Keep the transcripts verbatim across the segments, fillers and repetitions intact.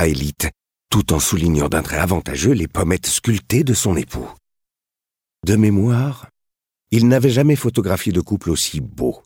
Élite, tout en soulignant d'un trait avantageux les pommettes sculptées de son époux. De mémoire, il n'avait jamais photographié de couple aussi beau.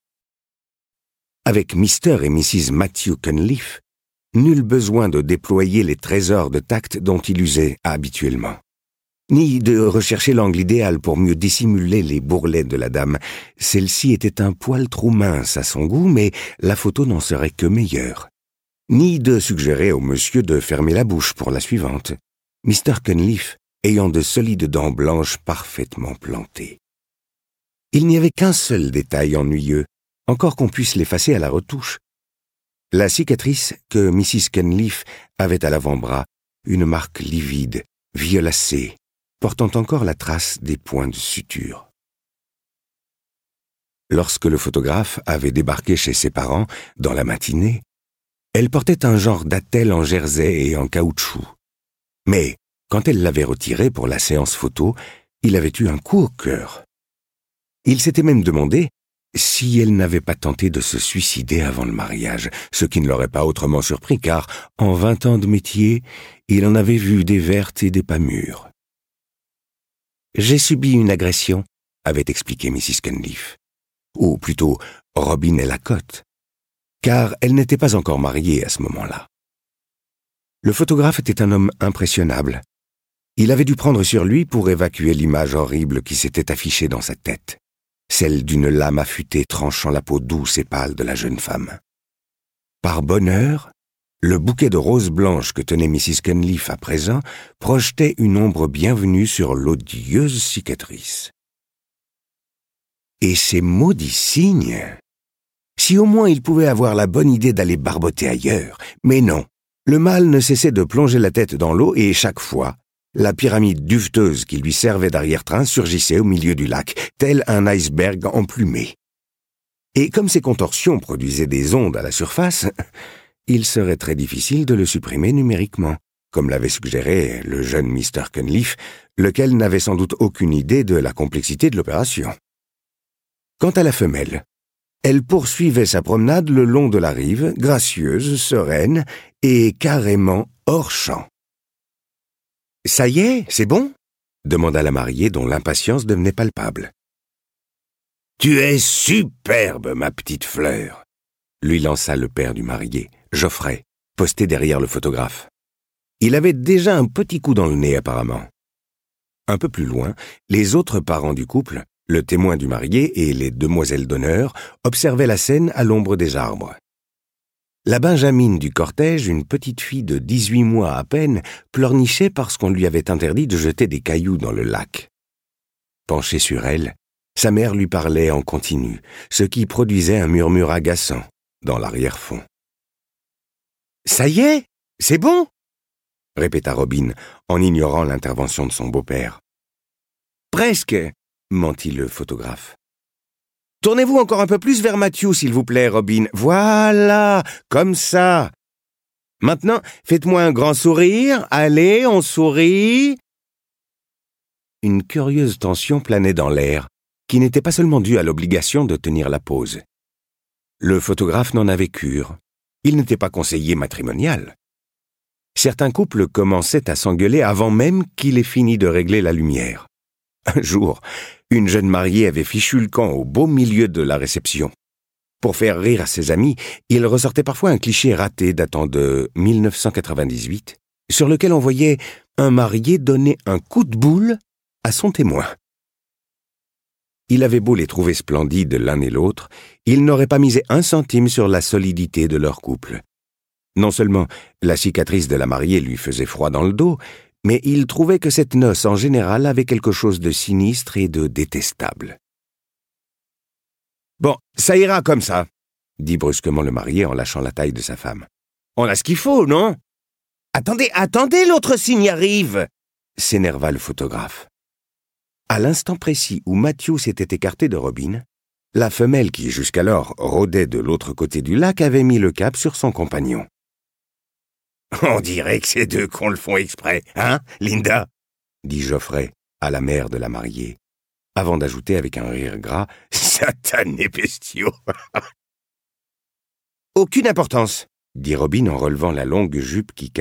Avec mister et missus Matthew Cunliffe, nul besoin de déployer les trésors de tact dont il usait habituellement, ni de rechercher l'angle idéal pour mieux dissimuler les bourrelets de la dame. Celle-ci était un poil trop mince à son goût, mais la photo n'en serait que meilleure. Ni de suggérer au monsieur de fermer la bouche pour la suivante, mister Cunliffe ayant de solides dents blanches parfaitement plantées. Il n'y avait qu'un seul détail ennuyeux, encore qu'on puisse l'effacer à la retouche. La cicatrice que missus Cunliffe avait à l'avant-bras, une marque livide, violacée, portant encore la trace des points de suture. Lorsque le photographe avait débarqué chez ses parents, dans la matinée, elle portait un genre d'attelle en jersey et en caoutchouc. Mais, quand elle l'avait retiré pour la séance photo, il avait eu un coup au cœur. Il s'était même demandé si elle n'avait pas tenté de se suicider avant le mariage, ce qui ne l'aurait pas autrement surpris, car, en vingt ans de métier, il en avait vu des vertes et des pas mûres. « J'ai subi une agression », avait expliqué missus Cunliffe. Ou plutôt, Robin Elacotte, car elle n'était pas encore mariée à ce moment-là. Le photographe était un homme impressionnable. Il avait dû prendre sur lui pour évacuer l'image horrible qui s'était affichée dans sa tête, celle d'une lame affûtée tranchant la peau douce et pâle de la jeune femme. Par bonheur, le bouquet de roses blanches que tenait missus Cunliffe à présent projetait une ombre bienvenue sur l'odieuse cicatrice. Et ces maudits signes! Si au moins il pouvait avoir la bonne idée d'aller barboter ailleurs. Mais non, le mâle ne cessait de plonger la tête dans l'eau et chaque fois, la pyramide duveteuse qui lui servait d'arrière-train surgissait au milieu du lac, tel un iceberg emplumé. Et comme ces contorsions produisaient des ondes à la surface, il serait très difficile de le supprimer numériquement, comme l'avait suggéré le jeune mister Cunliffe, lequel n'avait sans doute aucune idée de la complexité de l'opération. Quant à la femelle, elle poursuivait sa promenade le long de la rive, gracieuse, sereine et carrément hors champ. « Ça y est, c'est bon ?» demanda la mariée dont l'impatience devenait palpable. « Tu es superbe, ma petite fleur !» lui lança le père du marié, Geoffrey, posté derrière le photographe. Il avait déjà un petit coup dans le nez apparemment. Un peu plus loin, les autres parents du couple, le témoin du marié et les demoiselles d'honneur, observaient la scène à l'ombre des arbres. La benjamine du cortège, une petite fille de dix-huit mois à peine, pleurnichait parce qu'on lui avait interdit de jeter des cailloux dans le lac. Penchée sur elle, sa mère lui parlait en continu, ce qui produisait un murmure agaçant dans l'arrière-fond. « Ça y est, c'est bon !» répéta Robin en ignorant l'intervention de son beau-père. « Presque !» mentit le photographe. « Tournez-vous encore un peu plus vers Matthew, s'il vous plaît, Robin. Voilà, comme ça. Maintenant, faites-moi un grand sourire. Allez, on sourit. » Une curieuse tension planait dans l'air, qui n'était pas seulement due à l'obligation de tenir la pose. Le photographe n'en avait cure. Il n'était pas conseiller matrimonial. Certains couples commençaient à s'engueuler avant même qu'il ait fini de régler la lumière. Un jour, une jeune mariée avait fichu le camp au beau milieu de la réception. Pour faire rire à ses amis, il ressortait parfois un cliché raté datant de mille neuf cent quatre-vingt-dix-huit, sur lequel on voyait un marié donner un coup de boule à son témoin. Il avait beau les trouver splendides l'un et l'autre, il n'aurait pas misé un centime sur la solidité de leur couple. Non seulement la cicatrice de la mariée lui faisait froid dans le dos, mais il trouvait que cette noce en général avait quelque chose de sinistre et de détestable. « Bon, ça ira comme ça, » dit brusquement le marié en lâchant la taille de sa femme. « On a ce qu'il faut, non ?»« Attendez, attendez, l'autre signe arrive !» s'énerva le photographe. À l'instant précis où Matthew s'était écarté de Robin, la femelle qui jusqu'alors rôdait de l'autre côté du lac avait mis le cap sur son compagnon. « On dirait que ces deux cons le font exprès, hein, Linda ?» dit Geoffrey à la mère de la mariée, avant d'ajouter avec un rire gras « Satanés bestiaux !»« Aucune importance !» dit Robin en relevant la longue jupe qui